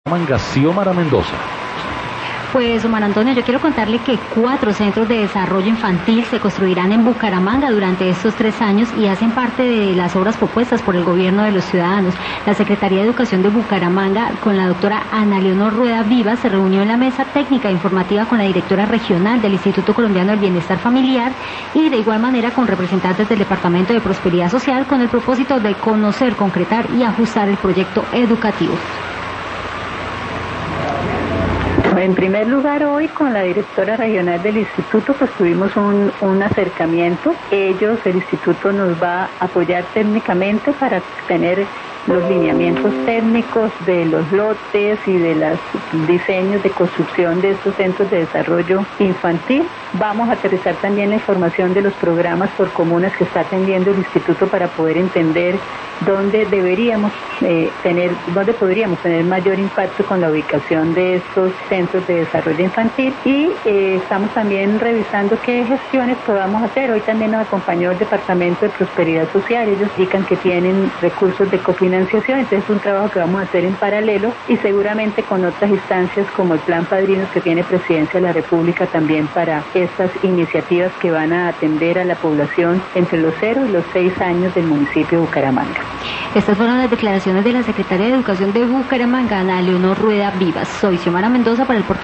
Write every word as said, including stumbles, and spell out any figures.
Manga, Xiomara Mendoza. Pues, Omar Antonio, yo quiero contarle que cuatro centros de desarrollo infantil se construirán en Bucaramanga durante estos tres años y hacen parte de las obras propuestas por el gobierno de los ciudadanos. La Secretaría de Educación de Bucaramanga, con la doctora Ana Leonor Rueda Vivas, se reunió en la mesa técnica informativa con la directora regional del Instituto Colombiano del Bienestar Familiar y de igual manera con representantes del Departamento de Prosperidad Social con el propósito de conocer, concretar y ajustar el proyecto educativo. En primer lugar, hoy con la directora regional del instituto pues tuvimos un, un acercamiento. Ellos, el instituto nos va a apoyar técnicamente para tener los lineamientos técnicos de los lotes y de los diseños de construcción de estos centros de desarrollo infantil. Vamos a aterrizar también la información de los programas por comunas que está atendiendo el instituto para poder entender dónde deberíamos eh, tener, dónde podríamos tener mayor impacto con la ubicación de estos centros de desarrollo infantil y eh, estamos también revisando qué gestiones podamos hacer. Hoy también nos acompañó el Departamento de Prosperidad Social. Ellos indican que tienen recursos de cofinanciación, entonces es un trabajo que vamos a hacer en paralelo y seguramente con otras instancias como el Plan Padrinos que tiene Presidencia de la República también para estas iniciativas que van a atender a la población entre los cero y los seis años del municipio de Bucaramanga. Estas fueron las declaraciones de la Secretaria de Educación de Bucaramanga, Ana Leonor Rueda Vivas. Soy Xiomara Mendoza para el portal